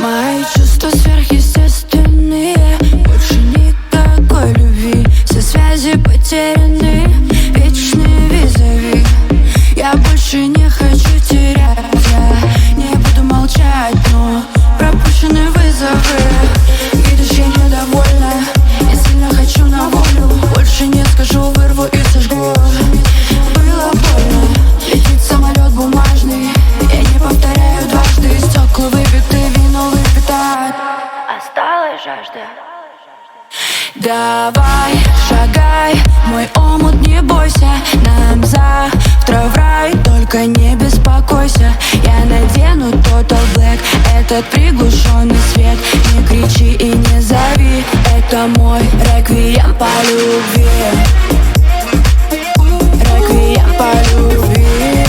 Мои чувства сверхъестественные, больше никакой любви, все связи потеряны, вечные визави. Я больше не хочу терять, я не буду молчать, но пропущены вызовы. Видишь, я недовольна, я сильно хочу на волю, больше не скажу, вырву и сожгу. Было больно, летит самолет бумажный, я не повторяю дважды, стекла выбиты, вино выпито, осталась жажда. Давай, шагай, мой омут, не бойся, нам завтра в рай, только не беспокойся. Я надену Total Black, этот приглушенный свет, не кричи и не зови, это мой реквием по любви. Реквием по любви.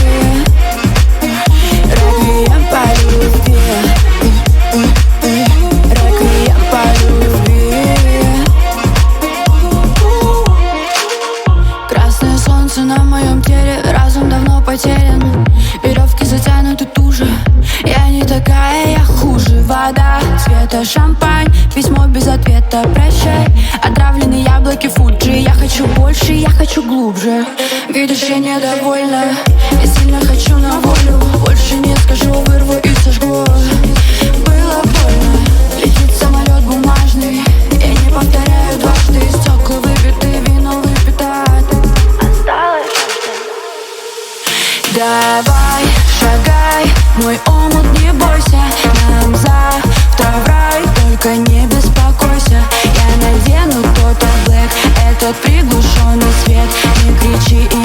Реквием по любви. Реквием по любви. Красное солнце на моем теле, разум давно потерян, веревки затянуты туже. Я не такая, я хуже. Вода цвета шампань, письмо без ответа, прощай. Отравленные яблоки Фуджи. Я хочу больше, я хочу глубже. Видишь, я недовольна, я сильно хочу на волю, больше не скажу, вырву и сожгу. Было больно, летит самолет бумажный, я не повторяю дважды, стекла выбиты, вино выпито, осталось жажда. Давай, шагай, мой омут, не бойся, нам завтра в рай, только не беспокойся. Я надену Total Black, этот приглушенный свет, не кричи и